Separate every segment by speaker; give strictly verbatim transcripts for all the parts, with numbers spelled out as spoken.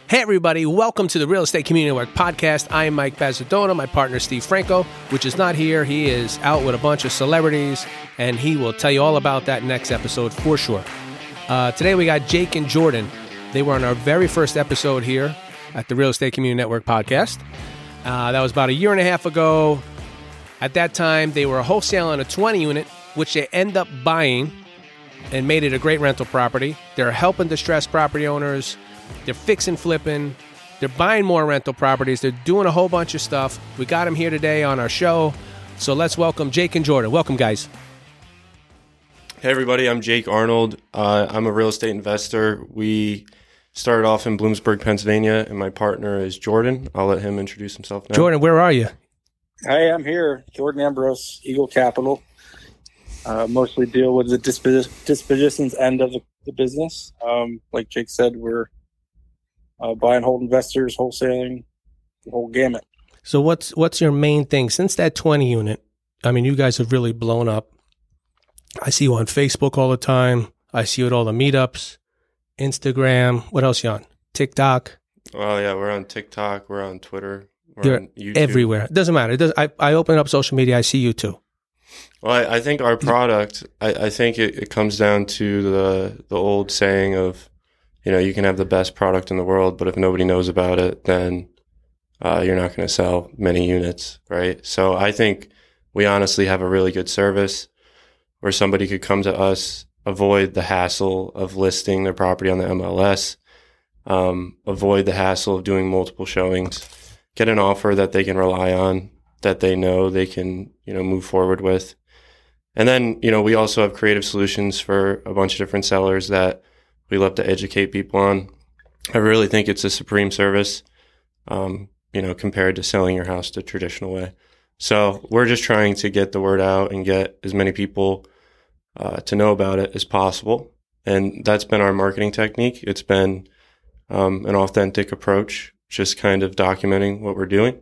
Speaker 1: Hey everybody, welcome to the Real Estate Community Network podcast. I am Mike Bazzadona, my partner Steve Franco, which is not here. He is out with a bunch of celebrities, and he will tell you all about that next episode for sure. Uh, today we got Jake and Jordan. They were on our very first episode here at the Real Estate Community Network podcast. Uh, that was about a year and a half ago. At that time, they were a wholesale on a twenty unit, which they end up buying and made it a great rental property. They're helping distressed property owners. They're fixing, flipping. They're buying more rental properties. They're doing a whole bunch of stuff. We got them here today on our show. So let's welcome Jake and Jordan. Welcome, guys.
Speaker 2: Hey, everybody. I'm Jake Arnold. Uh, I'm a real estate investor. We started off in Bloomsburg, Pennsylvania, and my partner is Jordan. I'll let him introduce himself now.
Speaker 1: Jordan, where are you?
Speaker 3: Hi, I'm here. Jordan Ambrose, Eagle Capital. Uh, mostly deal with the disp- dispositions end of the, the business. Um, like Jake said, we're Uh, buy and hold investors, wholesaling, the whole gamut.
Speaker 1: So what's what's your main thing? Since that twenty unit, I mean, you guys have really blown up. I see you on Facebook all the time. I see you at all the meetups, Instagram. What else you on? TikTok?
Speaker 2: Oh, yeah, we're on TikTok. We're on Twitter. We're
Speaker 1: You're
Speaker 2: on YouTube.
Speaker 1: everywhere. It doesn't matter. It does, I, I open up social media. I see you too.
Speaker 2: Well, I, I think our product, I, I think it, it comes down to the the old saying of, you know, you can have the best product in the world, but if nobody knows about it, then uh, you're not going to sell many units, right? So I think we honestly have a really good service where somebody could come to us, avoid the hassle of listing their property on the M L S, um, avoid the hassle of doing multiple showings, get an offer that they can rely on, that they know they can, you know, move forward with. And then, you know, we also have creative solutions for a bunch of different sellers that we love to educate people on. I really think it's a supreme service, um, you know, compared to selling your house the traditional way. So we're just trying to get the word out and get as many people uh, to know about it as possible. And that's been our marketing technique. It's been um, an authentic approach, just kind of documenting what we're doing.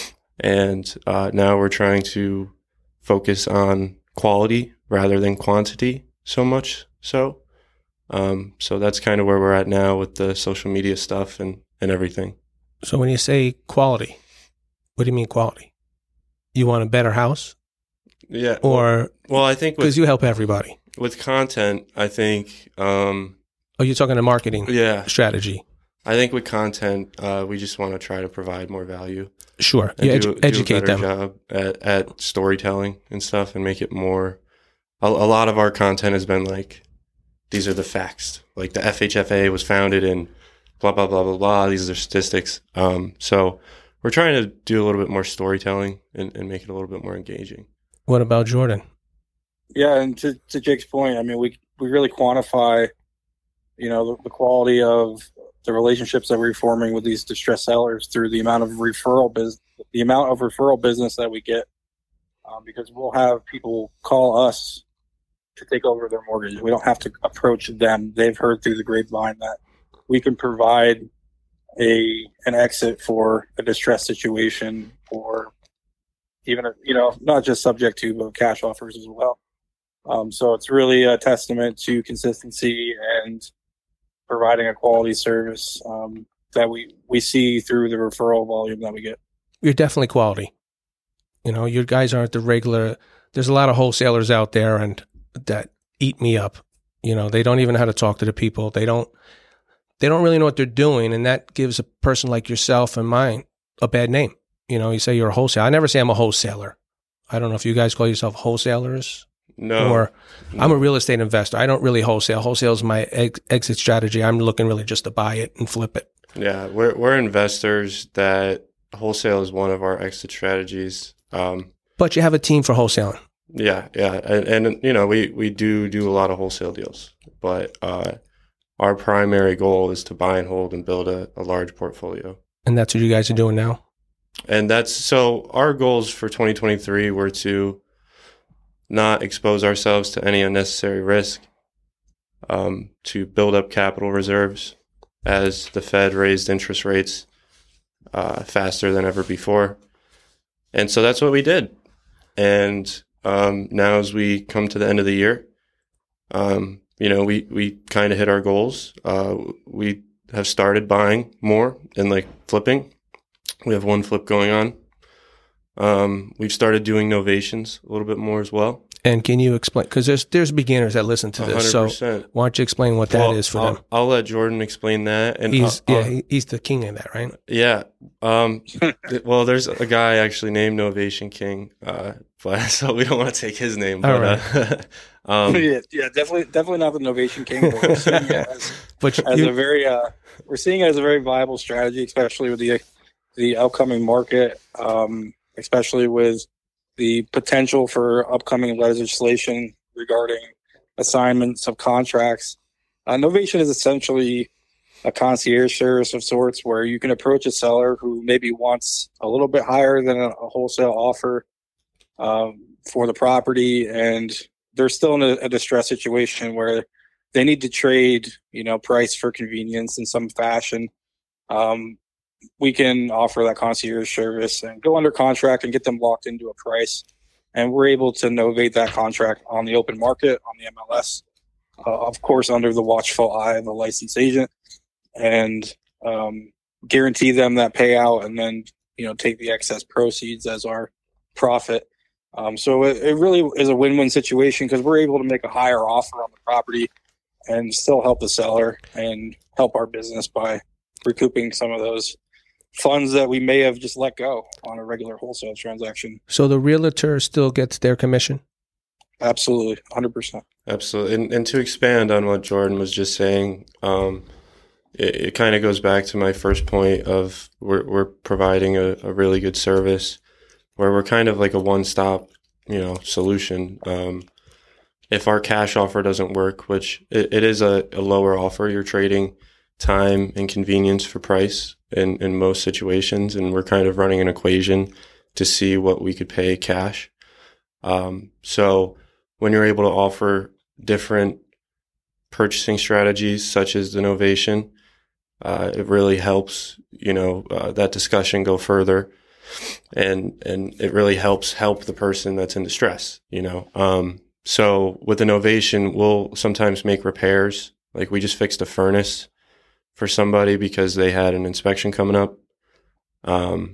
Speaker 2: And uh, now we're trying to focus on quality rather than quantity so much so. Um, so that's kind of where we're at now with the social media stuff and, and everything.
Speaker 1: So when you say quality, what do you mean quality? You want a better house?
Speaker 2: Yeah.
Speaker 1: Or,
Speaker 2: well, I think
Speaker 1: because you help everybody.
Speaker 2: With content, I think, um,
Speaker 1: oh, you're talking to marketing
Speaker 2: yeah,
Speaker 1: strategy.
Speaker 2: I think with content, uh, we just want to try to provide more value.
Speaker 1: Sure. You edu-
Speaker 2: do,
Speaker 1: educate
Speaker 2: do a better
Speaker 1: them.
Speaker 2: job at, at storytelling and stuff and make it more, a, a lot of our content has been like, these are the facts. Like the F H F A was founded in blah, blah, blah, blah, blah. These are statistics. Um, so we're trying to do a little bit more storytelling and, and make it a little bit more engaging.
Speaker 1: What about Jordan?
Speaker 3: Yeah, and to, to Jake's point, I mean, we we really quantify, you know, the, the quality of the relationships that we're forming with these distressed sellers through the amount of referral business, the amount of referral business that we get, um, because we'll have people call us to take over their mortgage. We don't have to approach them. They've heard through the grapevine that we can provide a an exit for a distressed situation, or even, a, you know, not just subject to, but cash offers as well. Um, so it's really a testament to consistency and providing a quality service um, that we, we see through the referral volume that we get.
Speaker 1: You're definitely quality. You know, your guys aren't the regular. There's a lot of wholesalers out there and that eat me up. You know, they don't even know how to talk to the people. They don't, they don't really know what they're doing. And that gives a person like yourself and mine a bad name. You know, you say you're a wholesaler. I never say I'm a wholesaler. I don't know if you guys call yourself wholesalers.
Speaker 2: No.
Speaker 1: Or
Speaker 2: no.
Speaker 1: I'm a real estate investor. I don't really wholesale. Wholesale is my ex- exit strategy. I'm looking really just to buy it and flip it.
Speaker 2: Yeah, we're we're investors that wholesale is one of our exit strategies. Um,
Speaker 1: but you have a team for wholesaling.
Speaker 2: Yeah, yeah, and, and you know we, we do do a lot of wholesale deals, but uh, our primary goal is to buy and hold and build a, a large portfolio.
Speaker 1: And that's what you guys are doing now.
Speaker 2: And that's so our goals for twenty twenty-three were to not expose ourselves to any unnecessary risk, um, to build up capital reserves as the Fed raised interest rates uh, faster than ever before. And so that's what we did. And um, now as we come to the end of the year, um, you know, we, we kind of hit our goals. Uh, we have started buying more and like flipping. We have one flip going on. Um, we've started doing novations a little bit more as well.
Speaker 1: And can you explain, because there's there's beginners that listen to this, one hundred percent. So why don't you explain what that
Speaker 2: well,
Speaker 1: is for
Speaker 2: I'll,
Speaker 1: them?
Speaker 2: I'll let Jordan explain that. And
Speaker 1: he's
Speaker 2: I'll,
Speaker 1: yeah,
Speaker 2: I'll,
Speaker 1: he's the king of that, right?
Speaker 2: Yeah. Um, th- well, there's a guy actually named Novation King, uh, but so we don't want to take his name. But,
Speaker 1: All right.
Speaker 2: uh, um,
Speaker 3: yeah, yeah, definitely, definitely not the Novation King. But we're seeing it as,
Speaker 1: but
Speaker 3: as
Speaker 1: you,
Speaker 3: a very, uh, we're seeing it as a very viable strategy, especially with the the upcoming market, um, especially with the potential for upcoming legislation regarding assignments of contracts. Uh, Novation is essentially a concierge service of sorts where you can approach a seller who maybe wants a little bit higher than a, a wholesale offer um, for the property, and they're still in a, a distressed situation where they need to trade, you know, price for convenience in some fashion. Um, we can offer that concierge service and go under contract and get them locked into a price. And we're able to novate that contract on the open market, on the M L S, uh, of course, under the watchful eye of a licensed agent, and um, guarantee them that payout, and then, you know, take the excess proceeds as our profit. Um, so it, it really is a win-win situation because we're able to make a higher offer on the property and still help the seller and help our business by recouping some of those funds that we may have just let go on a regular wholesale transaction.
Speaker 1: So the realtor still gets their commission?
Speaker 3: Absolutely, one hundred percent.
Speaker 2: Absolutely. And, and to expand on what Jordan was just saying, um, it, it kind of goes back to my first point of we're, we're providing a, a really good service where we're kind of like a one-stop, you know, solution. Um, if our cash offer doesn't work, which it, it is a, a lower offer, you're trading time and convenience for price in, in most situations. And we're kind of running an equation to see what we could pay cash. Um, so when you're able to offer different purchasing strategies, such as the Novation, uh, it really helps, you know, uh, that discussion go further. And, and it really helps help the person that's in distress, you know? Um, so with the Novation, we'll sometimes make repairs. Like we just fixed a furnace for somebody because they had an inspection coming up. Um,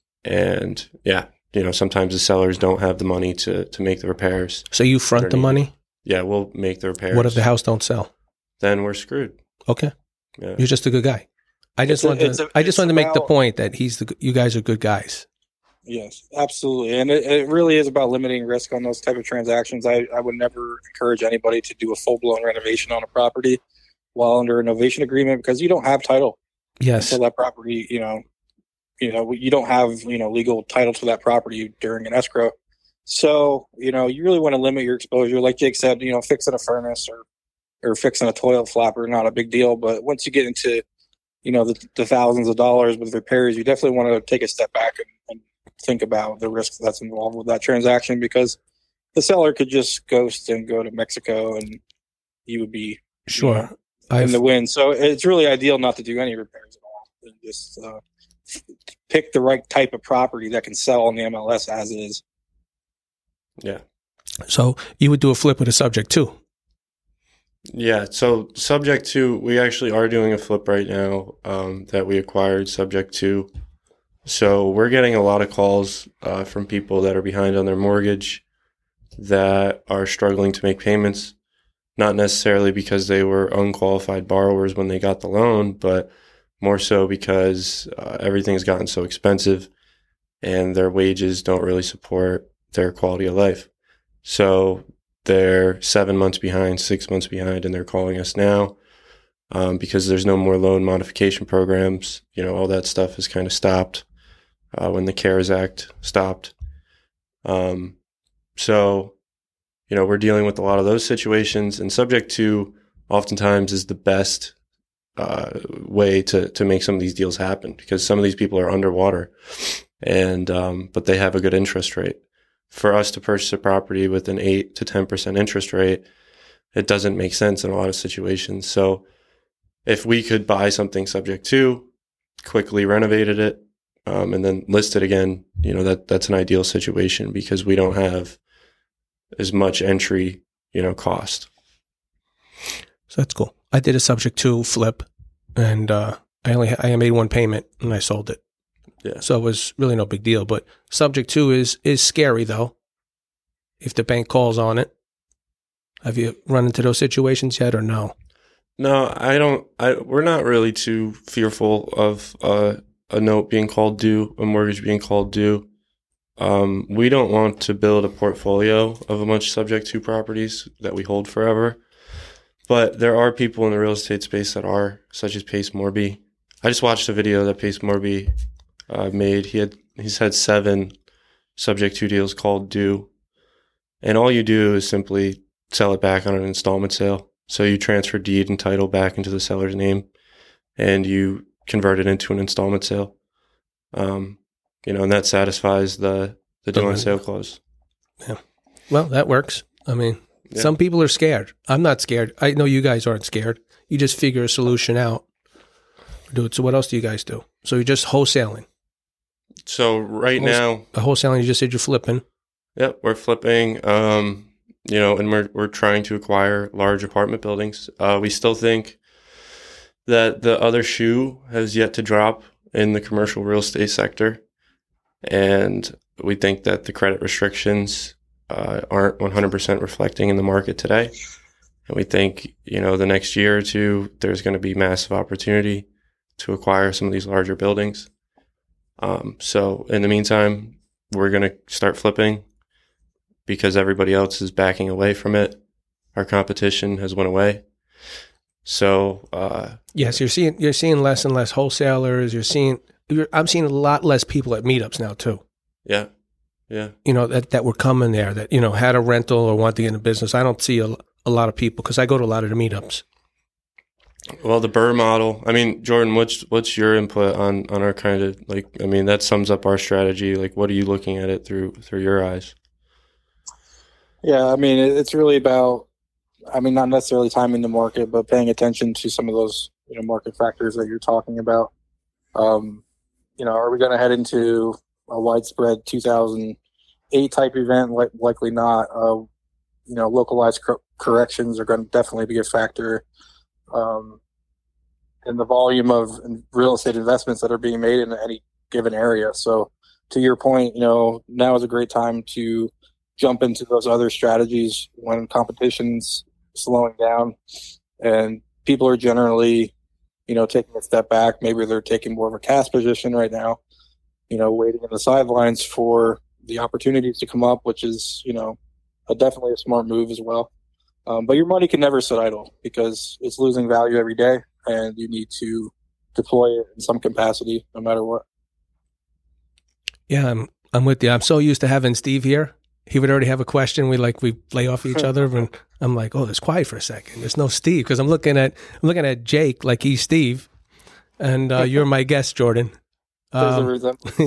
Speaker 2: and yeah, you know, sometimes the sellers don't have the money to, to make the repairs.
Speaker 1: So you front the money?
Speaker 2: Yeah, we'll make the repairs.
Speaker 1: What if the house don't sell?
Speaker 2: Then we're screwed.
Speaker 1: Okay.
Speaker 2: Yeah.
Speaker 1: You're just a good guy. I just
Speaker 3: It's a-
Speaker 1: wanted
Speaker 3: it's
Speaker 1: to,
Speaker 3: a-
Speaker 1: I just
Speaker 3: it's
Speaker 1: wanted to make the
Speaker 3: about-
Speaker 1: point that he's the, you guys are good guys.
Speaker 3: Yes, absolutely. And it, it really is about limiting risk on those type of transactions. I, I would never encourage anybody to do a full-blown renovation on a property while under a Novation agreement because you don't have title.
Speaker 1: Yes.
Speaker 3: So that property, you know, you know, you don't have, you know, legal title to that property during an escrow. So, you know, you really want to limit your exposure. Like Jake said, you know, fixing a furnace or, or fixing a toilet flapper, not a big deal. But once you get into, you know, the, the thousands of dollars with repairs, you definitely want to take a step back and, and think about the risks that's involved with that transaction because the seller could just ghost and go to Mexico and you would be
Speaker 1: Sure.
Speaker 3: you know, in
Speaker 1: I've,
Speaker 3: the win. So it's really ideal not to do any repairs at all. And just uh, pick the right type of property that can sell on the M L S as is.
Speaker 2: Yeah.
Speaker 1: so you would do a flip with a subject too.
Speaker 2: Yeah. So subject to, we actually are doing a flip right now um, that we acquired subject to. So we're getting a lot of calls uh, from people that are behind on their mortgage that are struggling to make payments, not necessarily because they were unqualified borrowers when they got the loan, but more so because uh, everything's gotten so expensive and their wages don't really support their quality of life. So they're seven months behind, six months behind, and they're calling us now um, because there's no more loan modification programs. You know, all that stuff has kind of stopped uh, when the CARES Act stopped. Um, so, you know, we're dealing with a lot of those situations, and subject to oftentimes is the best uh, way to, to make some of these deals happen because some of these people are underwater and, um, but they have a good interest rate. For us to purchase a property with an eight to ten percent interest rate, it doesn't make sense in a lot of situations. So if we could buy something subject to, quickly renovated it, um, and then list it again, you know, that that's an ideal situation because we don't have as much entry, you know, cost.
Speaker 1: So that's cool. I did a subject to flip and uh, I only I made one payment and I sold it.
Speaker 2: Yeah.
Speaker 1: So it was really no big deal. But subject to is is scary though. If the bank calls on it, have you run into those situations yet or no?
Speaker 2: No, I don't. I we're not really too fearful of uh, a note being called due, a mortgage being called due. Um, we don't want to build a portfolio of a bunch of subject to properties that we hold forever. But there are people in the real estate space that are, such as Pace Morby. I just watched a video that Pace Morby uh, made. He had he's had seven subject to deals called due, and all you do is simply sell it back on an installment sale. So you transfer deed and title back into the seller's name, and you convert it into an installment sale. Um, you know, and that satisfies the the due on sale clause.
Speaker 1: Yeah. Well, that works. I mean,
Speaker 2: yeah.
Speaker 1: Some people are scared. I'm not scared. I know you guys aren't scared. You just figure a solution out. Do it. So what else do you guys do? So you're just wholesaling.
Speaker 2: So right
Speaker 1: Wholes-
Speaker 2: now,
Speaker 1: the wholesaling. You just said you're flipping.
Speaker 2: Yep, we're flipping. Um, you know, and we're we're trying to acquire large apartment buildings. Uh, we still think that the other shoe has yet to drop in the commercial real estate sector, and we think that the credit restrictions uh, aren't one hundred percent reflecting in the market today. And we think, you know, the next year or two, there's going to be massive opportunity to acquire some of these larger buildings. Um, so in the meantime, we're going to start flipping because everybody else is backing away from it. Our competition has went away. So uh,
Speaker 1: yes, you're seeing you're seeing less and less wholesalers. You're seeing you're, I'm seeing a lot less people at meetups now too.
Speaker 2: Yeah, yeah.
Speaker 1: You know that that were coming there that you know had a rental or want to get into business. I don't see a, a lot of people because I go to a lot of the meetups.
Speaker 2: Well, the BRRRR model. I mean, Jordan, what's what's your input on on our kind of like? I mean, that sums up our strategy. Like, what are you looking at it through through your eyes?
Speaker 3: Yeah, I mean, it's really about, I mean, not necessarily timing the market, but paying attention to some of those, you know, market factors that you're talking about. Um, you know, are we going to head into a widespread two thousand eight type event? Like, likely not. Uh, you know, localized cor- corrections are going to definitely be a factor. Um, and the volume of real estate investments that are being made in any given area. So to your point, you know, now is a great time to jump into those other strategies when competition's slowing down and people are generally, you know, taking a step back. Maybe they're taking more of a cash position right now, you know, waiting in the sidelines for the opportunities to come up, which is, you know, a, definitely a smart move as well. Um, but your money can never sit idle because it's losing value every day and you need to deploy it in some capacity no matter what.
Speaker 1: Yeah, I'm I'm with you. I'm so used to having Steve here. He would already have a question. We like we lay off each other, and I'm like, "Oh, there's quiet for a second. There's no Steve," because I'm looking at I'm looking at Jake like he's Steve, and uh, you're my guest, Jordan. Um,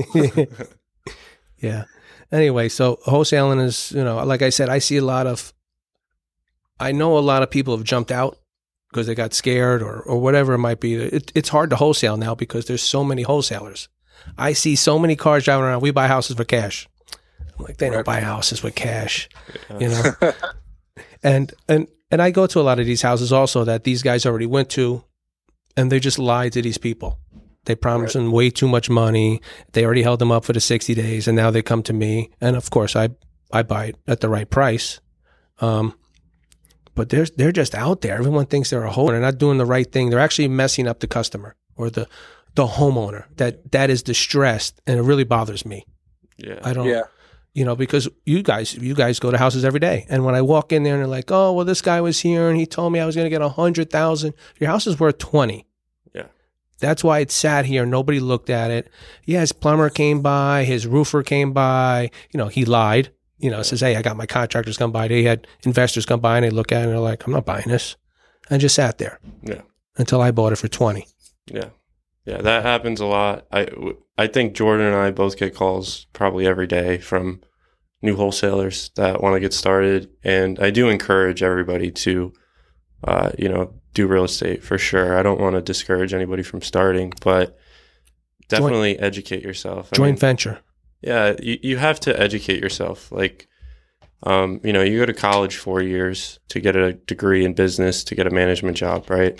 Speaker 1: yeah. Anyway, so wholesaling is, you know, like I said, I see a lot of. I know a lot of people have jumped out because they got scared or or whatever it might be. It, it's hard to wholesale now because there's so many wholesalers. I see so many cars driving around. We buy houses for cash. I'm like, they don't buy houses with cash, you know? and, and, and I go to a lot of these houses also that these guys already went to and they just lied to these people. They promised right. them way too much money. They already held them up for the sixty days and now they come to me. And of course I, I buy it at the right price. Um, but they're, they're just out there. Everyone thinks they're a homeowner. They're not doing the right thing. They're actually messing up the customer or the, the homeowner that, that is distressed. And it really bothers me.
Speaker 2: Yeah.
Speaker 1: I don't,
Speaker 3: yeah.
Speaker 1: You know, because you guys, you guys go to houses every day. And when I walk in there and they're like, oh, well, this guy was here and he told me I was going to get a hundred thousand. Your house is worth twenty.
Speaker 2: Yeah.
Speaker 1: That's why it sat here. Nobody looked at it. Yeah. His plumber came by, his roofer came by, you know, he lied, you know, yeah. says, hey, I got my contractors come by. They had investors come by and they look at it and they're like, I'm not buying this. And just sat there.
Speaker 2: Yeah.
Speaker 1: Until I bought it for twenty.
Speaker 2: Yeah. Yeah. That happens a lot. I, I think Jordan and I both get calls probably every day from new wholesalers that want to get started. And I do encourage everybody to, uh, you know, do real estate for sure. I don't want to discourage anybody from starting, but definitely joint, educate yourself. I
Speaker 1: joint
Speaker 2: mean,
Speaker 1: venture.
Speaker 2: Yeah. You, you have to educate yourself. Like, um, you know, you go to college four years to get a degree in business, to get a management job, right?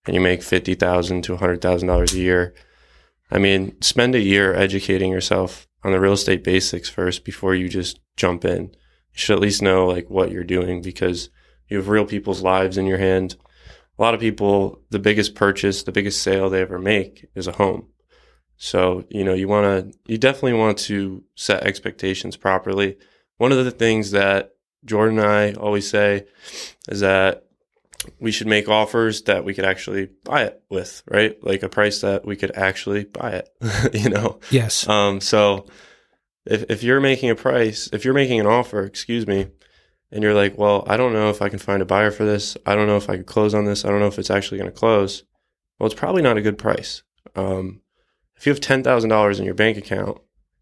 Speaker 2: and you make fifty thousand to one hundred thousand dollars a year, I mean, spend a year educating yourself on the real estate basics first before you just jump in. You should at least know like what you're doing, because you have real people's lives in your hand. A lot of people, the biggest purchase, the biggest sale they ever make is a home. So, you know, you want to, you definitely want to set expectations properly. One of the things that Jordan and I always say is that we should make offers that we could actually buy it with, right? Like a price that we could actually buy it, you know?
Speaker 1: Yes.
Speaker 2: Um, so if, if you're making a price, if you're making an offer, excuse me, and you're like, well, I don't know if I can find a buyer for this. I don't know if I could close on this. I don't know if it's actually going to close. Well, it's probably not a good price. Um, if you have ten thousand dollars in your bank account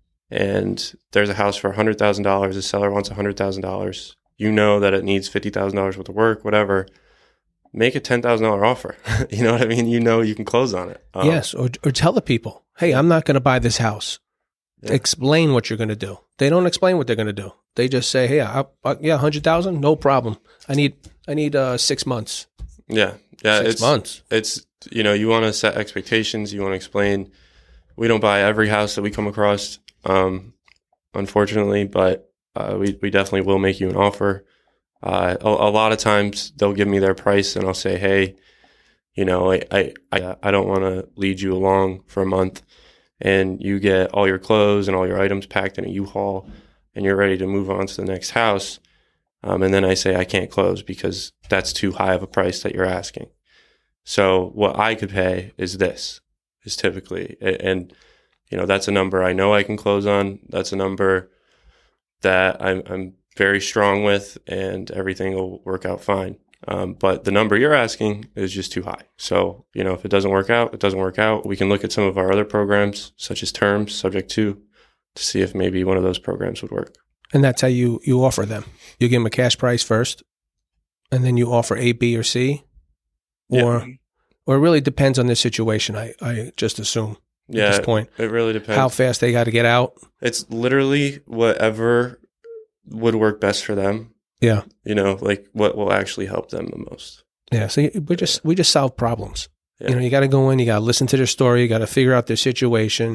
Speaker 2: and there's a house for one hundred thousand dollars, the seller wants one hundred thousand dollars, you know that it needs fifty thousand dollars worth of work, whatever, make a ten thousand dollars offer. You know what I mean? You know you can close on it. Um,
Speaker 1: yes, or, or tell the people, hey, I'm not going to buy this house. Yeah. Explain what you're going to do. They don't explain what they're going to do. They just say, hey, I, I, yeah, one hundred thousand dollars, no problem. I need I need uh, six months.
Speaker 2: Yeah. Yeah.
Speaker 1: Six
Speaker 2: it's,
Speaker 1: months.
Speaker 2: It's, you know, you want to set expectations. You want to explain. We don't buy every house that we come across, um, unfortunately, but uh, we, we definitely will make you an offer. Uh, a, a lot of times they'll give me their price and I'll say, hey, you know, I, I, I, I don't want to lead you along for a month, and you get all your clothes and all your items packed in a U-Haul and you're ready to move on to the next house. Um, and then I say, I can't close because that's too high of a price that you're asking. So what I could pay is this, is typically, and, you know, that's a number I know I can close on. That's a number that I'm, I'm very strong with, and everything will work out fine. Um, but the number you're asking is just too high. So, you know, if it doesn't work out, it doesn't work out. We can look at some of our other programs, such as Terms, Subject to, to see if maybe one of those programs would work.
Speaker 1: And that's how you, you offer them. You give them a cash price first, and then you offer A, B, or C, or
Speaker 2: Yeah.
Speaker 1: or it really depends on the situation. I, I just assume
Speaker 2: Yeah,
Speaker 1: at this point
Speaker 2: it really depends.
Speaker 1: how fast they got to get out.
Speaker 2: It's literally whatever would work best for them.
Speaker 1: Yeah,
Speaker 2: You know, like what will actually help them the most.
Speaker 1: yeah. So we just we just solve problems.
Speaker 2: Yeah.
Speaker 1: You know, you got to go in, you got to listen to their story, you got to figure out their situation,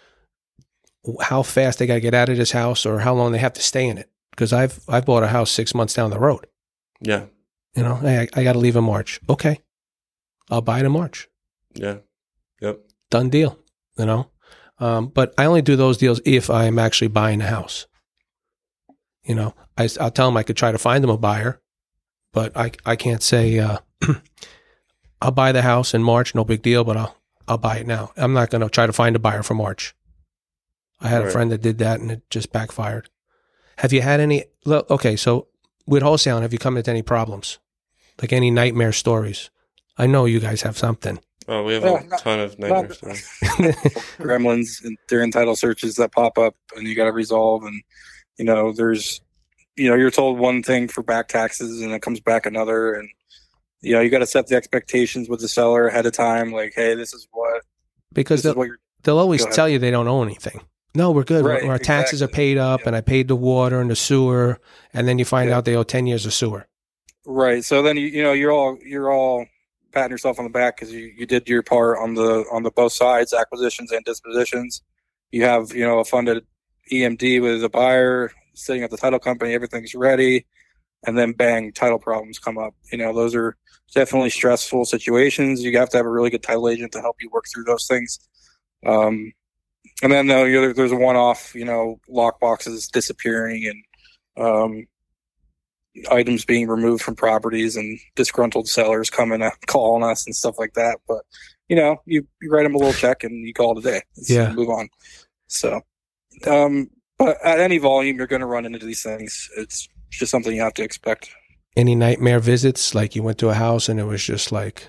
Speaker 1: how fast they got to get out of this house, or how long they have to stay in it. Because I've I've bought a house six months down the road.
Speaker 2: Yeah.
Speaker 1: You know, hey, I, I got to leave in March. Okay, I'll buy it in March.
Speaker 2: Yeah. Yep.
Speaker 1: Done deal. You know, um, but I only do those deals if I am actually buying a house. You know, I, I'll tell them I could try to find them a buyer, but I I can't say uh, I'll buy the house in March, no big deal, but I'll I'll buy it now. I'm not going to try to find a buyer for March. I had
Speaker 2: Right.
Speaker 1: a friend that did that and it just backfired. Have you had any? Look, okay, so with wholesaling, have you come into any problems, like any nightmare stories? I know you guys have something.
Speaker 2: Oh, we have
Speaker 3: Yeah,
Speaker 2: a
Speaker 3: not-
Speaker 2: ton of nightmare
Speaker 3: not-
Speaker 2: stories.
Speaker 3: gremlins and during title searches that pop up and you got to resolve. And, you know, there's, you know, you're told one thing for back taxes and it comes back another. And, you know, you got to set the expectations with the seller ahead of time. Like, hey, this is what,
Speaker 1: Because
Speaker 3: this is
Speaker 1: they'll,
Speaker 3: what you're,
Speaker 1: they'll always
Speaker 3: Go ahead.
Speaker 1: tell you they don't owe anything. No, we're good.
Speaker 3: Right,
Speaker 1: Our taxes are
Speaker 3: exactly.
Speaker 1: paid up,
Speaker 3: Yeah.
Speaker 1: and I paid the water and the sewer, and then you find
Speaker 3: Yeah.
Speaker 1: out they owe ten years of sewer.
Speaker 3: right. So then, you, you know, you're all, you're all patting yourself on the back because you, you did your part on the, on the both sides, acquisitions and dispositions. You have, you know, a funded E M D with a buyer sitting at the title company, everything's ready. And then bang, title problems come up. You know, those are definitely stressful situations. You have to have a really good title agent to help you work through those things. Um, and then uh, you know, there's a one-off, you know, lock boxes disappearing and um, items being removed from properties and disgruntled sellers coming and calling us and stuff like that. But, you know, you, you write them a little check and you call it a day.
Speaker 1: Yeah.
Speaker 3: Move on. So, um, but at any volume, you're going to run into these things. It's just something you have to expect.
Speaker 1: Any nightmare visits? Like you went to a house and it was just like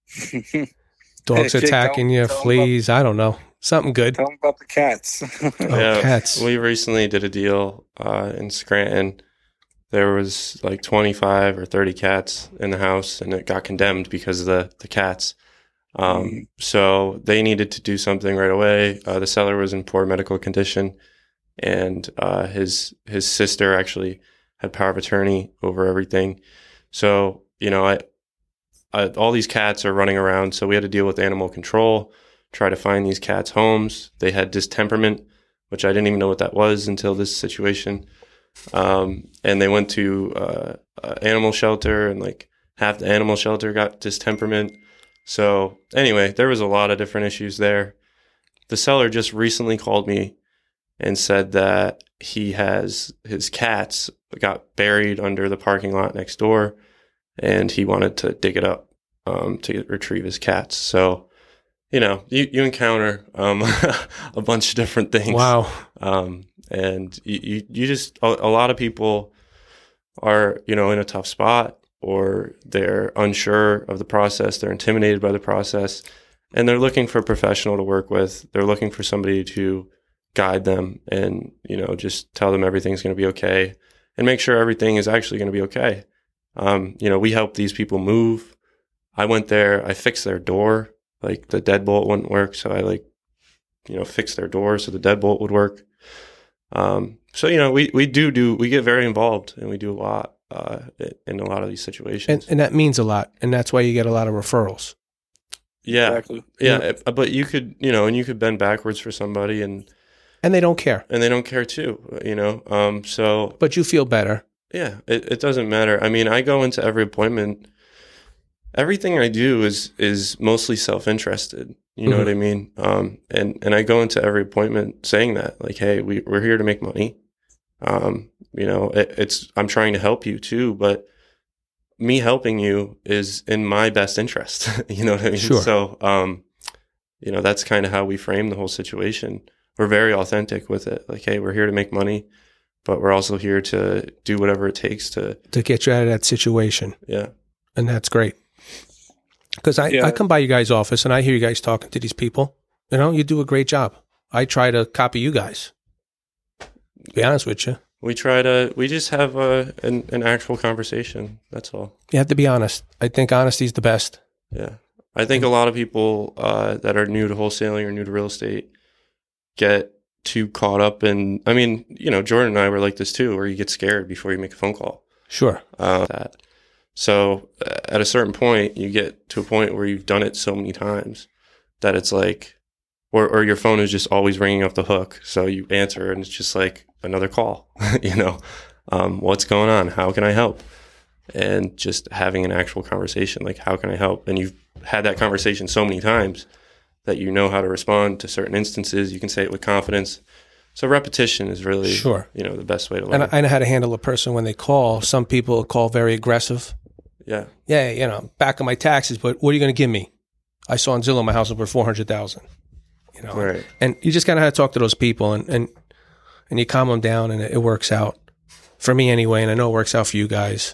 Speaker 1: dogs
Speaker 3: Hey, Jake,
Speaker 1: attacking
Speaker 3: tell-
Speaker 1: you,
Speaker 3: tell 'em
Speaker 1: fleas. I don't know. Something good.
Speaker 3: Tell them about the cats.
Speaker 1: Oh,
Speaker 2: Yeah,
Speaker 1: cats.
Speaker 2: We recently did a deal uh, in Scranton. There was like twenty-five or thirty cats in the house, and it got condemned because of the, the cats. Um,
Speaker 3: Mm.
Speaker 2: So they needed to do something right away. Uh, the seller was in poor medical condition, and uh, his his sister actually had power of attorney over everything. So, you know, I uh, all these cats are running around. So we had to deal with animal control, try to find these cats homes. They had distemperament, which I didn't even know what that was until this situation. Um, and they went to uh, uh, animal shelter, and like half the animal shelter got distemperament. So anyway, there was a lot of different issues there. The seller just recently called me and said that he has his cats got buried under the parking lot next door, and he wanted to dig it up um, to retrieve his cats. So, you know, you, you encounter um, a bunch of different things.
Speaker 1: Wow.
Speaker 2: Um, and you, you, you just, a, a lot of people are, you know, in a tough spot, or they're unsure of the process. They're intimidated by the process, and they're looking for a professional to work with. They're looking for somebody to guide them and, you know, just tell them everything's going to be okay and make sure everything is actually going to be okay. Um, you know, we help these people move. I went there, I fixed their door, like the deadbolt wouldn't work. So I like, you know, fixed their door so the deadbolt would work. Um, so, you know, we, we do do, we get very involved, and we do a lot, uh, in a lot of these situations.
Speaker 1: And, and that means a lot. And that's why you get a lot of referrals.
Speaker 2: Yeah.
Speaker 3: Exactly.
Speaker 2: Yeah.
Speaker 1: Yeah.
Speaker 2: But you could, you know, and you could bend backwards for somebody, and,
Speaker 1: And they don't care.
Speaker 2: and they don't care too, you know? Um, so
Speaker 1: But you feel better.
Speaker 2: yeah, it, it doesn't matter. I mean, I go into every appointment, everything I do is, is mostly self-interested. You know
Speaker 1: Mhm.
Speaker 2: what I mean? Um, and, and I go into every appointment saying that, like, hey, we, we're here to make money. Um, you know, it, it's, I'm trying to help you too, but me helping you is in my best interest. You know what I mean?
Speaker 1: Sure.
Speaker 2: So, um, you know, that's kind of how we frame the whole situation. We're very authentic with it. Like, hey, we're here to make money, but we're also here to do whatever it takes to,
Speaker 1: To get you out of that situation.
Speaker 2: yeah.
Speaker 1: And that's great. Because I,
Speaker 3: Yeah.
Speaker 1: I come by you guys' office and I hear you guys talking to these people. You know, you do a great job. I try to copy you guys. To be honest with you.
Speaker 2: We try to, we just have a, an, an actual conversation. That's all.
Speaker 1: You have to be honest. I think honesty is the best.
Speaker 2: Yeah. I think a lot of people uh, that are new to wholesaling or new to real estate get too caught up in, I mean, you know, Jordan and I were like this too, where you get scared before you make a phone call.
Speaker 1: Sure.
Speaker 2: Uh, that. So uh, at a certain point, you get to a point where you've done it so many times that it's like, or, or your phone is just always ringing off the hook. So you answer and it's just like another call, you know, um, what's going on? How can I help? And just having an actual conversation, like, how can I help? And you've had that conversation so many times that you know how to respond to certain instances. You can say it with confidence. So repetition is really,
Speaker 1: Sure.
Speaker 2: you know, the best way to learn.
Speaker 1: And I, I know how to handle a person when they call. Some people call very aggressive.
Speaker 2: Yeah.
Speaker 1: Yeah, you know, back on my taxes, but what are you going to give me? I saw on Zillow my house over four hundred thousand dollars. You know,
Speaker 2: Right.
Speaker 1: and you just kind of have to talk to those people, and, and, and you calm them down, and it, it works out for me anyway. And I know it works out for you guys.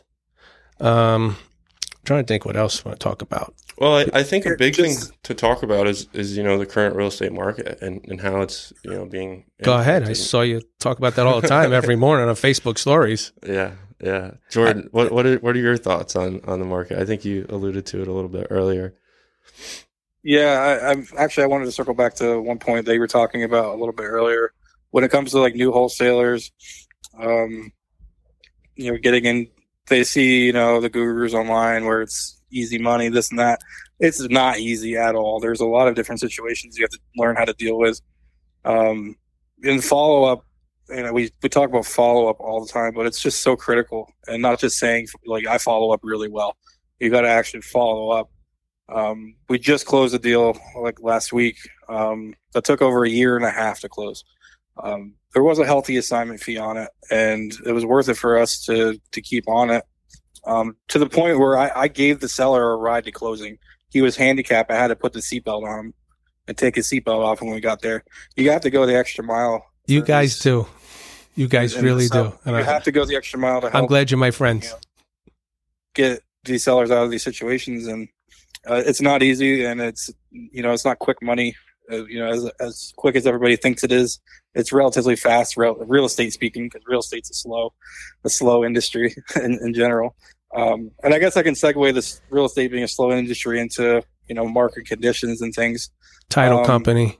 Speaker 1: Um, I'm trying to think what else I want to talk about.
Speaker 2: Well, I, I think a
Speaker 3: Here,
Speaker 2: big
Speaker 3: just-
Speaker 2: thing to talk about is, is, you know, the current real estate market and, and how it's, you know, being.
Speaker 1: Go ahead. I
Speaker 2: impacted.
Speaker 1: saw you talk about that all the time, every morning on Facebook stories.
Speaker 2: Yeah. Yeah. Jordan, what, what are, what are your thoughts on, on the market? I think you alluded to it a little bit earlier.
Speaker 3: Yeah, I, I'm actually I wanted to circle back to one point that you were talking about a little bit earlier. When it comes to like new wholesalers, um, you know, getting in, they see you know the gurus online where it's easy money, this and that. It's not easy at all. There's a lot of different situations you have to learn how to deal with. Um, in follow up, you know, we we talk about follow up all the time, but it's just so critical, and not just saying like I follow up really well. You got to actually follow up. Um, we just closed a deal like last week um, that took over a year and a half to close. Um, there was a healthy assignment fee on it, and it was worth it for us to to keep on it. Um, to the point where I, I gave the seller a ride to closing. He was handicapped. I had to put the seatbelt on him and take his seatbelt off when we got there. You have to go the extra mile.
Speaker 1: You
Speaker 3: for
Speaker 1: guys
Speaker 3: this.
Speaker 1: do. You guys
Speaker 3: And
Speaker 1: really
Speaker 3: so
Speaker 1: do. And
Speaker 3: You
Speaker 1: I,
Speaker 3: have to go the extra mile to help
Speaker 1: I'm glad you're my friends.
Speaker 3: you know, get these sellers out of these situations, and uh, it's not easy, and it's you know it's not quick money. Uh, you know, as as quick as everybody thinks it is. It's relatively fast, real, real estate speaking, because real estate's a slow, a slow industry in, in general. Um, and I guess I can segue this real estate being a slow industry into you know market conditions and things.
Speaker 1: Title
Speaker 3: Um,
Speaker 1: company.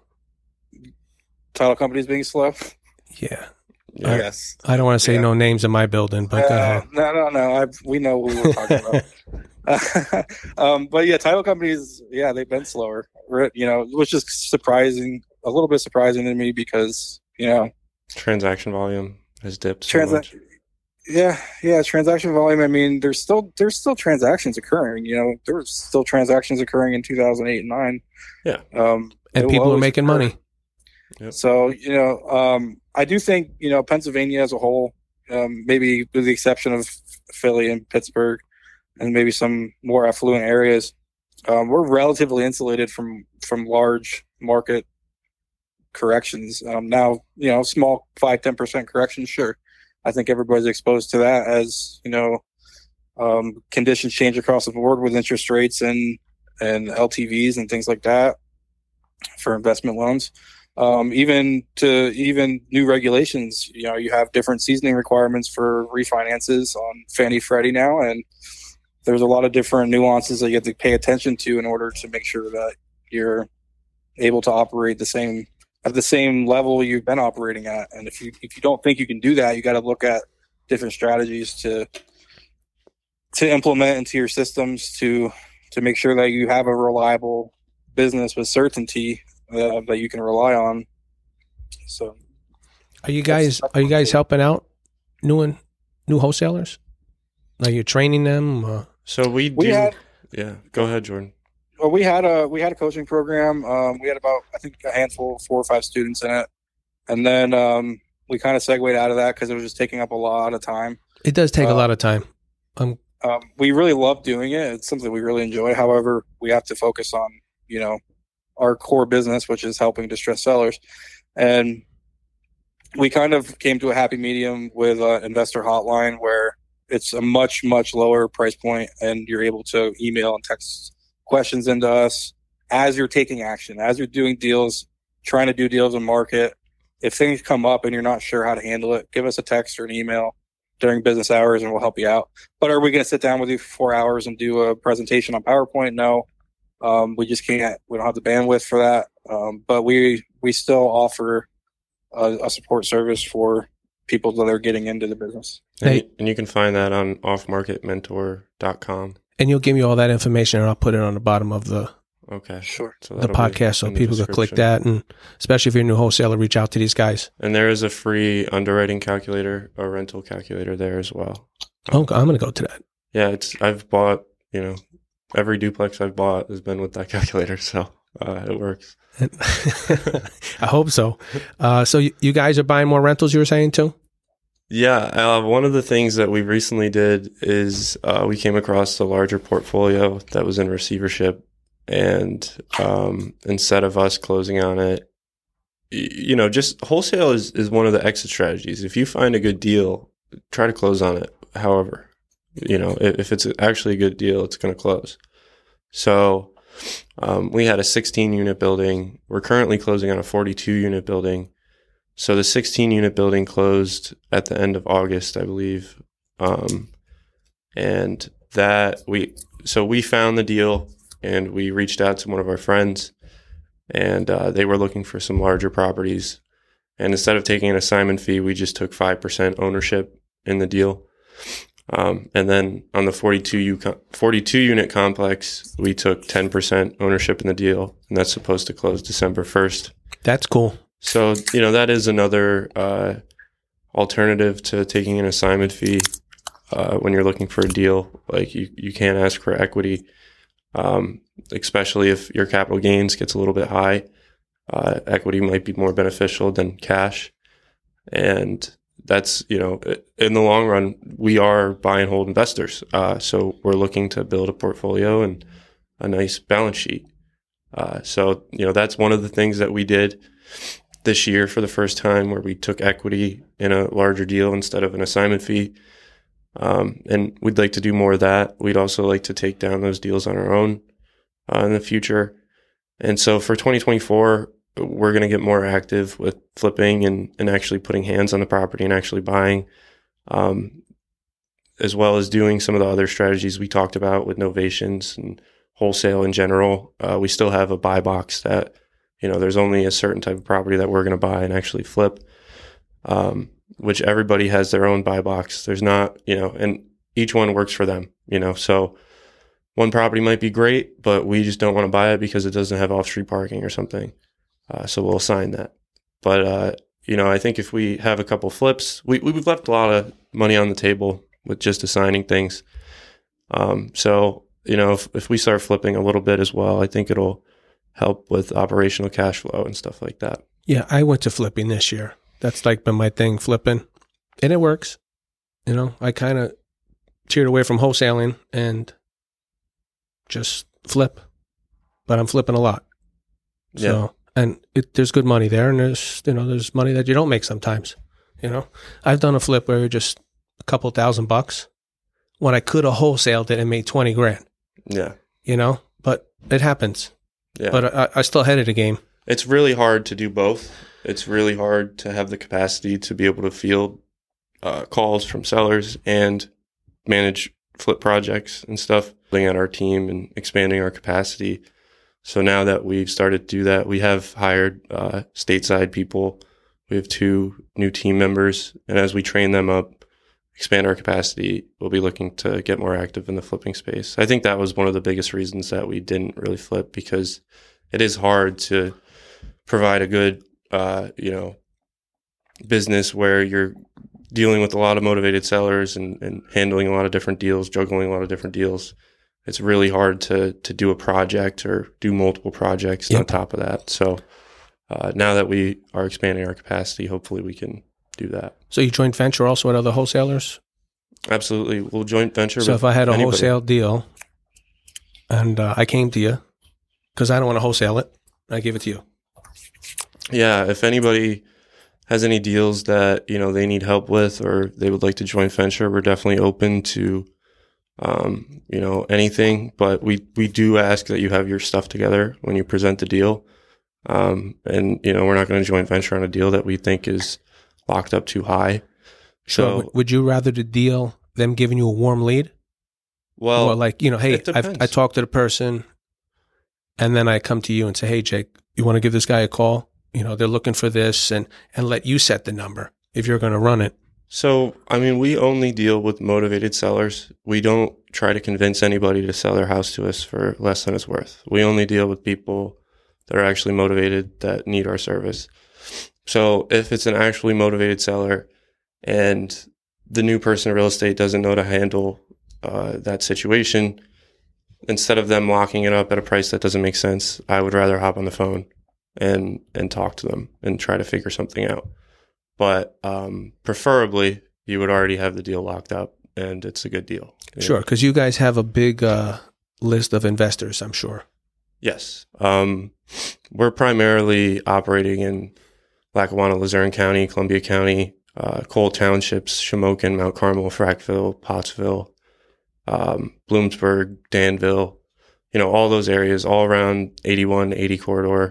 Speaker 3: Title companies being slow.
Speaker 1: Yeah.
Speaker 2: Yeah.
Speaker 3: Yes.
Speaker 1: I don't want to say
Speaker 3: Yeah.
Speaker 1: no names in my building, but go
Speaker 3: Uh,
Speaker 1: ahead.
Speaker 3: no, no, no. I, we know who we're talking about. um, but yeah, title companies, yeah, they've been slower. You know, which is surprising, a little bit surprising to me because you know,
Speaker 2: transaction volume has dipped so
Speaker 3: transa-
Speaker 2: much.
Speaker 3: Yeah, yeah, transaction volume. I mean, there's still there's still transactions occurring. You know, there were still transactions occurring in two thousand eight and nine.
Speaker 2: Yeah,
Speaker 3: um,
Speaker 1: and people are making occur. money.
Speaker 3: Yep. So you know, um, I do think you know Pennsylvania as a whole, um, maybe with the exception of Philly and Pittsburgh, and maybe some more affluent areas, um, we're relatively insulated from from large market corrections. Um, now, you know, small five ten percent corrections, sure. I think everybody's exposed to that as, you know, um, conditions change across the board with interest rates and, and L T Vs and things like that for investment loans. Um, even to even new regulations, you know, you have different seasoning requirements for refinances on Fannie Freddie now. And there's a lot of different nuances that you have to pay attention to in order to make sure that you're able to operate the same at the same level you've been operating at. And if you if you don't think you can do that, you got to look at different strategies to to implement into your systems to to make sure that you have a reliable business with certainty uh, that you can rely on. So,
Speaker 1: are you guys are you guys helping out new and new wholesalers? Are you training them? Uh,
Speaker 2: so we do. We had, yeah, go ahead, Jordan.
Speaker 3: Well, we had a we had a coaching program. Um, we had about I think a handful, four or five students in it, and then um, we kind of segued out of that because it was just taking up a lot of time.
Speaker 1: It does take uh, a lot of time.
Speaker 3: Um, um, we really love doing it. It's something we really enjoy. However, we have to focus on you know our core business, which is helping distressed sellers, and we kind of came to a happy medium with uh, Investor Hotline where it's a much much lower price point, and you're able to email and text questions into us as you're taking action, as you're doing deals, trying to do deals in market. If things come up and you're not sure how to handle it, give us a text or an email during business hours and we'll help you out. But are we going to sit down with you for four hours and do a presentation on PowerPoint? No, um, we just can't. We don't have the bandwidth for that. Um, but we we still offer a, a support service for people that are getting into the business.
Speaker 2: And, you, and you can find that on off market mentor dot com.
Speaker 1: And you'll give me all that information, and I'll put it on the bottom of the
Speaker 2: okay,
Speaker 3: sure,
Speaker 2: so
Speaker 1: the podcast, so people can click that. And especially if you're a new wholesaler, reach out to these guys.
Speaker 2: And there is a free underwriting calculator, a rental calculator there as well.
Speaker 1: Oh, I'm going to go to that.
Speaker 2: Yeah, it's. I've bought. You know, every duplex I've bought has been with that calculator, so uh, it works.
Speaker 1: I hope so. Uh, so you, you guys are buying more rentals, you were saying too?
Speaker 2: Yeah. Uh, one of the things that we recently did is uh, we came across a larger portfolio that was in receivership. And um, instead of us closing on it, you know, just wholesale is, is one of the exit strategies. If you find a good deal, try to close on it. However, you know, if, if it's actually a good deal, it's going to close. So um, we had a sixteen unit building. We're currently closing on a forty-two unit building. So the sixteen unit building closed at the end of August, I believe. Um, and that we, so we found the deal and we reached out to one of our friends and uh, they were looking for some larger properties. And instead of taking an assignment fee, we just took five percent ownership in the deal. Um, and then on the forty-two unit complex, we took ten percent ownership in the deal, and that's supposed to close December first.
Speaker 1: That's cool.
Speaker 2: So, you know, that is another uh, alternative to taking an assignment fee uh, when you're looking for a deal. Like you, you can't ask for equity, um, especially if your capital gains gets a little bit high. Uh, equity might be more beneficial than cash. And that's, you know, in the long run, we are buy and hold investors. Uh, so we're looking to build a portfolio and a nice balance sheet. Uh, so, you know, that's one of the things that we did this year for the first time where we took equity in a larger deal instead of an assignment fee. Um, and we'd like to do more of that. We'd also like to take down those deals on our own uh, in the future. And so for twenty twenty-four, we're going to get more active with flipping and, and actually putting hands on the property and actually buying, um, as well as doing some of the other strategies we talked about with novations and wholesale in general. Uh, we still have a buy box that, you know, there's only a certain type of property that we're going to buy and actually flip, um, which everybody has their own buy box. There's not, you know, and each one works for them, you know, so one property might be great, but we just don't want to buy it because it doesn't have off-street parking or something. Uh, so we'll assign that. But, uh, you know, I think if we have a couple flips, we, we've left a lot of money on the table with just assigning things. Um, so, you know, if, if we start flipping a little bit as well, I think it'll help with operational cash flow and stuff like that.
Speaker 1: Yeah, I went to flipping this year. That's like been my thing, flipping. And it works. You know, I kind of cheered away from wholesaling and just flip. But I'm flipping a lot. So, yeah. And it, there's good money there, and there's, you know, there's money that you don't make sometimes. You know, I've done a flip where you're just a couple thousand bucks when I could have wholesaled it and made twenty grand.
Speaker 2: Yeah.
Speaker 1: You know, but it happens. Yeah. But I, I still headed a game.
Speaker 2: It's really hard to do both. It's really hard to have the capacity to be able to field uh, calls from sellers and manage flip projects and stuff, building out our team and expanding our capacity. So now that we've started to do that, we have hired uh, stateside people. We have two new team members. And as we train them up, expand our capacity, we'll be looking to get more active in the flipping space. I think that was one of the biggest reasons that we didn't really flip, because it is hard to provide a good, uh, you know, business where you're dealing with a lot of motivated sellers and, and handling a lot of different deals, juggling a lot of different deals. It's really hard to to do a project or do multiple projects yep. on top of that. So uh, now that we are expanding our capacity, hopefully we can do that.
Speaker 1: So you joint venture also with other wholesalers?
Speaker 2: Absolutely. We'll joint venture
Speaker 1: So
Speaker 2: with
Speaker 1: if I had a
Speaker 2: anybody.
Speaker 1: wholesale deal and uh, I came to you, because I don't want to wholesale it, I give it to you.
Speaker 2: Yeah, if anybody has any deals that, you know, they need help with or they would like to joint venture, we're definitely open to Um, you know, anything, but we, we do ask that you have your stuff together when you present the deal. Um, and, you know, we're not going to joint venture on a deal that we think is locked up too high.
Speaker 1: Sure.
Speaker 2: So,
Speaker 1: would, would you rather the deal, them giving you a warm lead?
Speaker 2: Well,
Speaker 1: or like, you know, hey, I've, I talked to the person and then I come to you and say, hey, Jake, you want to give this guy a call? You know, they're looking for this, and, and let you set the number if you're going to run it.
Speaker 2: So, I mean, we only deal with motivated sellers. We don't try to convince anybody to sell their house to us for less than it's worth. We only deal with people that are actually motivated, that need our service. So if it's an actually motivated seller and the new person in real estate doesn't know to handle uh, that situation, instead of them locking it up at a price that doesn't make sense, I would rather hop on the phone and, and talk to them and try to figure something out. But um, preferably, you would already have the deal locked up, and it's a good deal.
Speaker 1: Sure, because you guys have a big uh, list of investors, I'm sure.
Speaker 2: Yes. Um, we're primarily operating in Lackawanna, Luzerne County, Columbia County, uh, Cole Townships, Shamokin, Mount Carmel, Frackville, Pottsville, um, Bloomsburg, Danville, you know, all those areas, all around eighty-one, eighty corridor,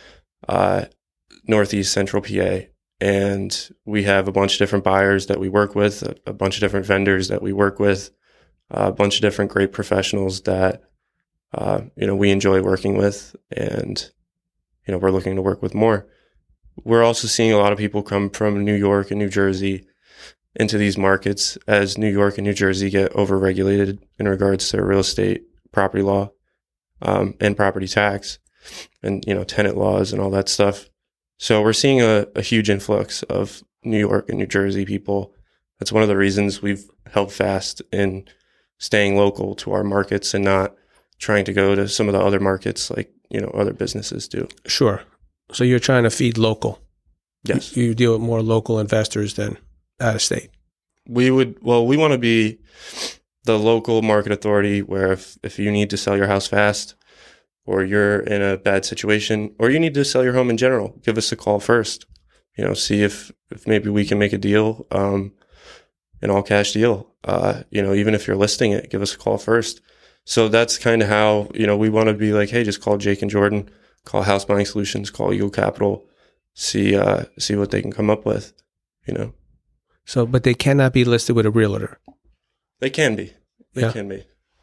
Speaker 2: uh, Northeast Central P A. And we have a bunch of different buyers that we work with, a, a bunch of different vendors that we work with, uh, a bunch of different great professionals that, uh, you know, we enjoy working with, and, you know, we're looking to work with more. We're also seeing a lot of people come from New York and New Jersey into these markets as New York and New Jersey get overregulated in regards to real estate, property law, um, and property tax, and, you know, tenant laws and all that stuff. So we're seeing a, a huge influx of New York and New Jersey people. That's one of the reasons we've held fast in staying local to our markets and not trying to go to some of the other markets like, you know, other businesses do.
Speaker 1: Sure. So you're trying to feed local.
Speaker 2: Yes.
Speaker 1: You, you deal with more local investors than out of state.
Speaker 2: We would, well, we want to be the local market authority where if, if you need to sell your house fast, or you're in a bad situation, or you need to sell your home in general, give us a call first. You know, see if, if maybe we can make a deal, um, an all cash deal. Uh, you know, even if you're listing it, give us a call first. So that's kind of how, you know, we want to be like, hey, just call Jake and Jordan, call House Buying Solutions, call Eagle Capital, see, uh, see what they can come up with, you know.
Speaker 1: So, but they cannot be listed with a realtor.
Speaker 2: They can be. They
Speaker 1: yeah.
Speaker 2: can be.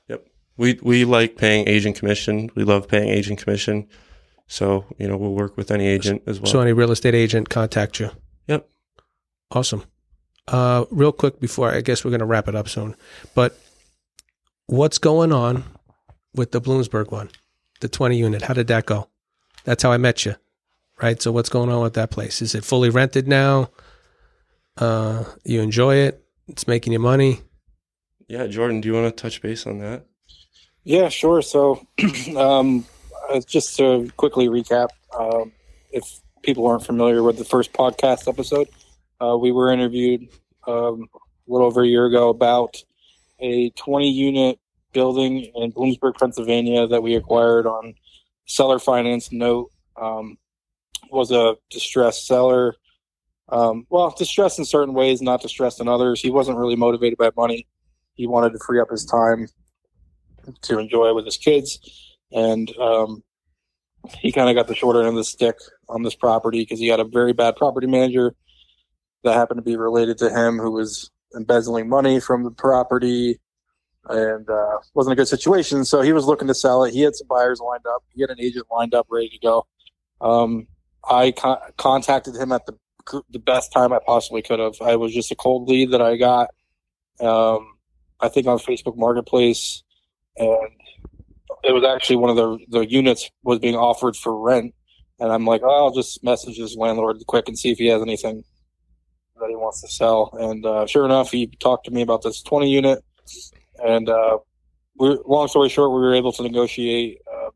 Speaker 2: We we like paying agent commission. We love paying agent commission. So, you know, we'll work with any agent as well.
Speaker 1: So any real estate agent contact you.
Speaker 2: Yep.
Speaker 1: Awesome. Uh, real quick before, I guess we're going to wrap it up soon. But what's going on with the Bloomsburg one, the twenty unit? How did that go? That's how I met you, right? So what's going on with that place? Is it fully rented now? Uh, you enjoy it? It's making you money?
Speaker 2: Yeah, Jordan, do you want to touch base on that?
Speaker 3: Yeah, sure. So, um, uh, just to quickly recap, um, if people aren't familiar with the first podcast episode, uh, we were interviewed um, a little over a year ago about a twenty unit building in Bloomsburg, Pennsylvania that we acquired on seller finance note. Um, was a distressed seller. Um, well, distressed in certain ways, not distressed in others. He wasn't really motivated by money. He wanted to free up his time to enjoy with his kids. And um, he kind of got the short end of the stick on this property because he had a very bad property manager that happened to be related to him who was embezzling money from the property and uh, wasn't a good situation. So he was looking to sell it. He had some buyers lined up. He had an agent lined up, ready to go. Um, I con- contacted him at the the best time I possibly could have. I was just a cold lead that I got, um, I think on Facebook Marketplace, and it was actually one of the the units was being offered for rent. And I'm like, oh, I'll just message this landlord quick and see if he has anything that he wants to sell. And uh, sure enough, he talked to me about this twenty unit. And uh, we, long story short, we were able to negotiate uh,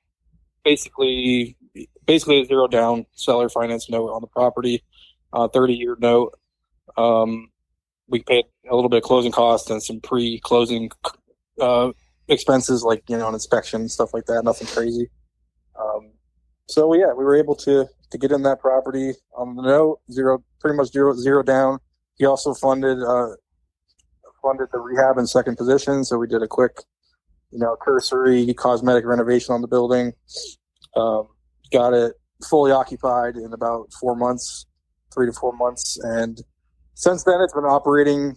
Speaker 3: basically basically a zero down seller finance note on the property, uh, thirty year note. Um, we paid a little bit of closing costs and some pre closing uh, expenses like, you know, an inspection and stuff like that. Nothing crazy. Um, so yeah, we were able to to get in that property on the note, zero, pretty much zero zero down. He also funded uh, funded the rehab and second position, so we did a quick, you know, cursory cosmetic renovation on the building. Um, got it fully occupied in about four months, three to four months, and since then it's been operating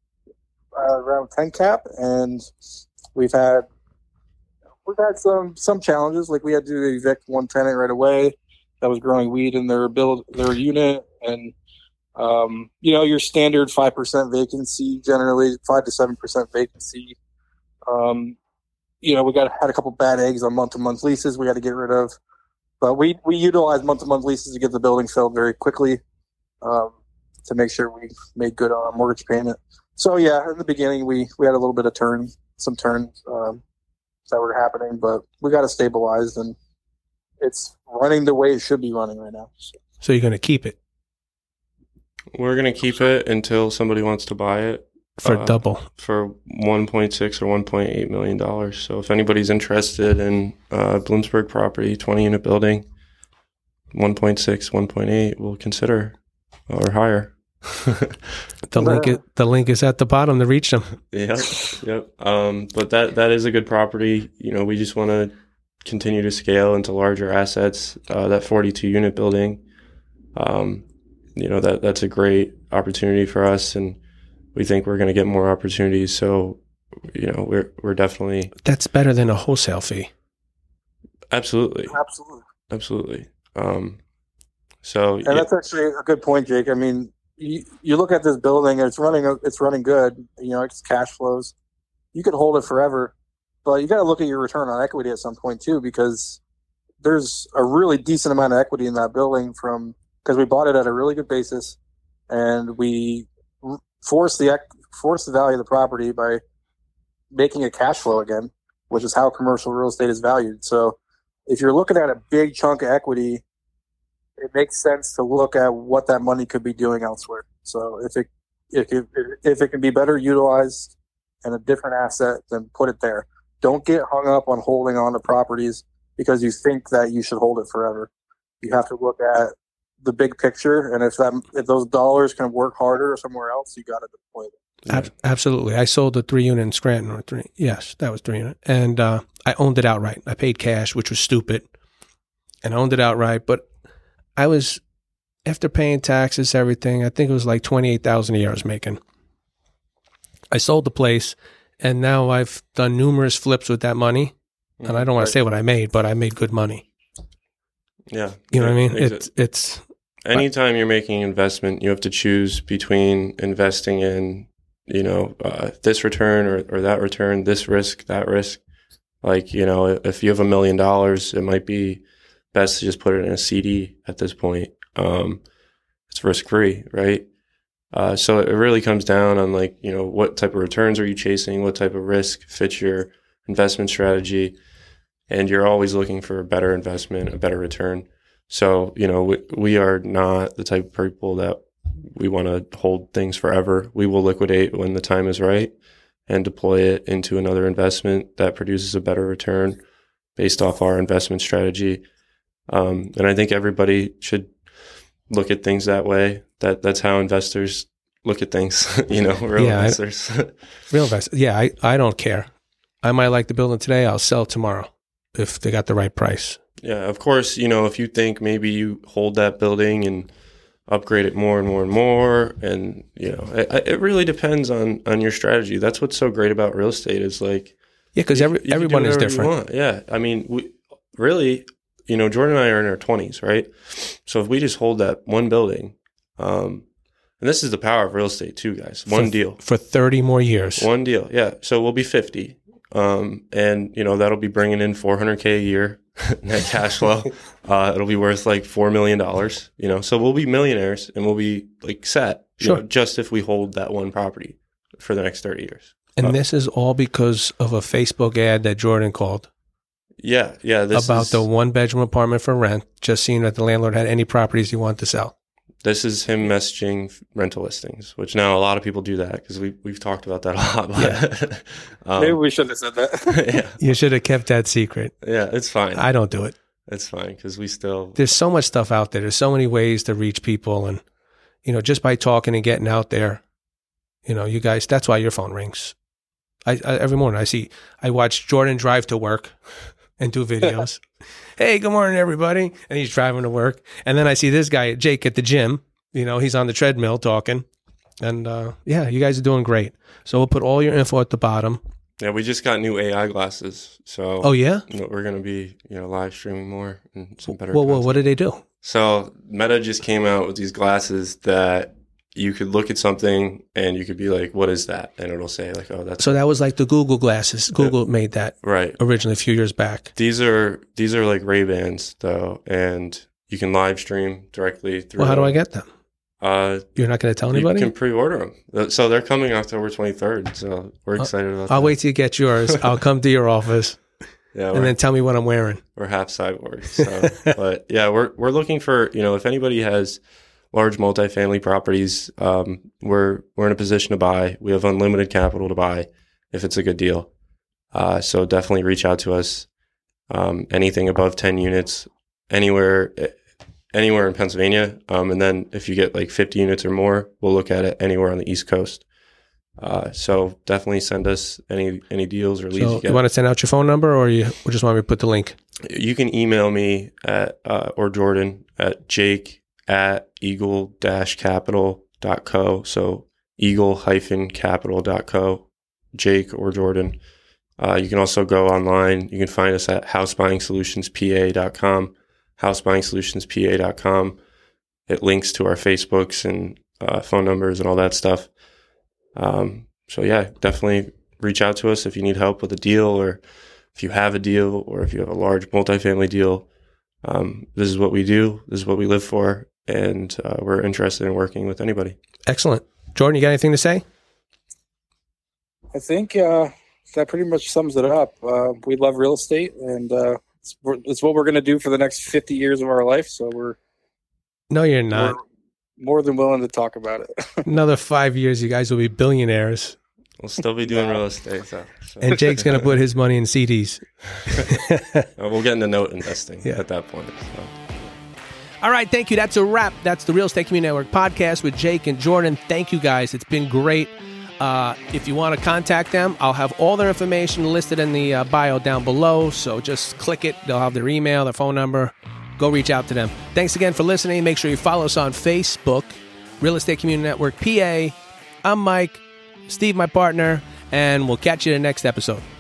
Speaker 3: uh, around ten cap, and we've had we've had some some challenges. Like we had to evict one tenant right away that was growing weed in their build their unit, and um, you know, your standard five percent vacancy, generally five to seven percent vacancy. Um, you know, we got had a couple bad eggs on month to month leases we had to get rid of, but we we utilize month to month leases to get the building filled very quickly, um, to make sure we made good on our mortgage payment. So yeah, in the beginning we we had a little bit of turn, some turns um, that were happening, but we got it stabilized and it's running the way it should be running right now.
Speaker 1: So you're going to keep it
Speaker 2: We're going to keep it until somebody wants to buy it.
Speaker 1: for
Speaker 2: uh,
Speaker 1: double.
Speaker 2: For one point six or one point eight million dollars. So if anybody's interested in uh, Bloomsburg property, twenty unit building, one point six, one point eight, we'll consider or higher.
Speaker 1: The link is, the link is at the bottom to reach them.
Speaker 2: Yep, yep. Um, but that that is a good property. You know, we just want to continue to scale into larger assets. Uh, that forty-two unit building, um, you know, that that's a great opportunity for us, and we think we're going to get more opportunities. So, you know, we're we're definitely
Speaker 1: That's better than a wholesale fee.
Speaker 2: absolutely,
Speaker 3: Absolutely.
Speaker 2: absolutely. Um, so
Speaker 3: And
Speaker 2: yeah,
Speaker 3: that's actually a good point, Jake. I mean, you, you look at this building, it's running, it's running good. You know, it's cash flows. You could hold it forever, but you got to look at your return on equity at some point too, because there's a really decent amount of equity in that building from because we bought it at a really good basis, and we forced the forced the value of the property by making it cash flow again, which is how commercial real estate is valued. So, if you're looking at a big chunk of equity, it makes sense to look at what that money could be doing elsewhere. So if it if it, if it can be better utilized in a different asset, then put it there. Don't get hung up on holding on to properties because you think that you should hold it forever. You have to look at the big picture, and if that if those dollars can work harder somewhere else, you got to deploy them.
Speaker 1: Ab- absolutely. I sold a three unit in Scranton, or three. Yes, that was three unit, and uh, I owned it outright. I paid cash, which was stupid, and I owned it outright. But I was, after paying taxes, everything, I think it was like twenty-eight thousand dollars a year I was making. I sold the place, and now I've done numerous flips with that money. And I don't want to say what I made, but I made good money.
Speaker 2: yeah,
Speaker 1: You know
Speaker 2: yeah,
Speaker 1: what I mean?
Speaker 2: exa-
Speaker 1: It's, it's,
Speaker 2: anytime you're making investment, you have to choose between investing in, you know, uh, this return or, or that return, this risk, that risk. Like, you know, if you have a million dollars, it might be best to just put it in a C D at this point. Um, it's risk free, right? Uh, so it really comes down on like, you know, what type of returns are you chasing? What type of risk fits your investment strategy? And you're always looking for a better investment, a better return. So, you know, we, we are not the type of people that we want to hold things forever. We will liquidate when the time is right and deploy it into another investment that produces a better return based off our investment strategy. Um, and I think everybody should look at things that way. That that's how investors look at things, you know, real
Speaker 1: yeah,
Speaker 2: investors.
Speaker 1: I, real investors. Yeah, I, I don't care. I might like the building today. I'll sell tomorrow if they got the right price.
Speaker 2: Yeah, of course, you know, if you think maybe you hold that building and upgrade it more and more and more, and, you know, it, it really depends on, on your strategy. That's what's so great about real estate is like...
Speaker 1: Yeah, because every, everyone is different.
Speaker 2: Yeah, I mean, we really, you know, Jordan and I are in our twenties, right? So if we just hold that one building, um, and this is the power of real estate too, guys. One
Speaker 1: for,
Speaker 2: deal.
Speaker 1: For thirty more years.
Speaker 2: One deal, yeah. So we'll be fifty. Um, and, you know, that'll be bringing in four hundred K a year net cash flow. uh, it'll be worth like four million dollars, you know, so we'll be millionaires and we'll be like set, you
Speaker 1: sure.
Speaker 2: know, just if we hold that one property for the next thirty years.
Speaker 1: And
Speaker 2: uh,
Speaker 1: this is all because of a Facebook ad that Jordan called.
Speaker 2: Yeah. Yeah. This
Speaker 1: about
Speaker 2: is,
Speaker 1: the one bedroom apartment for rent, just seeing that the landlord had any properties he wanted to sell.
Speaker 2: This is him messaging rental listings, which now a lot of people do that because we, we've talked about that a lot. But,
Speaker 3: yeah. um, Maybe we should have said that.
Speaker 2: Yeah.
Speaker 1: You should have kept that secret.
Speaker 2: Yeah, it's fine.
Speaker 1: I don't do it.
Speaker 2: It's fine because we still...
Speaker 1: There's so much stuff out there. There's so many ways to reach people. And, you know, just by talking and getting out there, you know, you guys, that's why your phone rings. I, I every morning I see, I watch Jordan drive to work and do videos. Hey, good morning, everybody. And he's driving to work. And then I see this guy, Jake, at the gym. You know, he's on the treadmill talking. And uh, yeah, you guys are doing great. So we'll put all your info at the bottom.
Speaker 2: Yeah, we just got new A I glasses. So
Speaker 1: oh, yeah?
Speaker 2: You know, we're going to be, you know, live streaming more and some better
Speaker 1: Well, well, what did they do?
Speaker 2: So Meta just came out with these glasses that you could look at something and you could be like, what is that? And it'll say like, oh, that's...
Speaker 1: So that was like the Google glasses. Google yeah. made that
Speaker 2: right
Speaker 1: originally a few years back.
Speaker 2: These are these are like Ray-Bans though, and you can live stream directly through...
Speaker 1: Well, how do I get them?
Speaker 2: Uh,
Speaker 1: You're not going to tell anybody?
Speaker 2: You can pre-order them. So they're coming October twenty-third, so we're excited about that.
Speaker 1: I'll wait till you get yours. I'll come to your office yeah, and then tell me what I'm wearing.
Speaker 2: We're half cyborgs. So. But yeah, we're we're looking for, you know, if anybody has... large multifamily properties, um, we're we're in a position to buy. We have unlimited capital to buy if it's a good deal. Uh, so definitely reach out to us. Um, anything above ten units, anywhere anywhere in Pennsylvania. Um, and then if you get like fifty units or more, we'll look at it anywhere on the East Coast. Uh, so definitely send us any any deals or leads
Speaker 1: so
Speaker 2: you get.
Speaker 1: You want to send out your phone number, or you just want me to put the link?
Speaker 2: You can email me at uh, or Jordan at Jake at eagle dash capital dot co. So eagle hyphen capital dot co, Jake or Jordan. Uh, you can also go online. You can find us at house buying solutions p a dot com, house buying solutions p a dot com. It links to our Facebooks and uh, phone numbers and all that stuff. Um, so yeah, definitely reach out to us if you need help with a deal, or if you have a deal, or if you have a large multifamily deal. Um, this is what we do. This is what we live for. And uh, we're interested in working with anybody.
Speaker 1: Excellent. Jordan, you got anything to say?
Speaker 3: I think uh, that pretty much sums it up. Uh, we love real estate, and uh, it's, it's what we're going to do for the next fifty years of our life. So we're
Speaker 1: no, you're not.
Speaker 3: More than willing to talk about it.
Speaker 1: Another five years, you guys will be billionaires.
Speaker 2: We'll still be doing real estate. So, so.
Speaker 1: And Jake's going to put his money in C Ds.
Speaker 2: We'll get into note investing yeah. at that point. So.
Speaker 1: All right, thank you. That's a wrap. That's the Real Estate Community Network podcast with Jake and Jordan. Thank you, guys. It's been great. Uh, if you want to contact them, I'll have all their information listed in the uh, bio down below. So just click it. They'll have their email, their phone number. Go reach out to them. Thanks again for listening. Make sure you follow us on Facebook, Real Estate Community Network P A. I'm Mike, Steve, my partner, and we'll catch you in the next episode.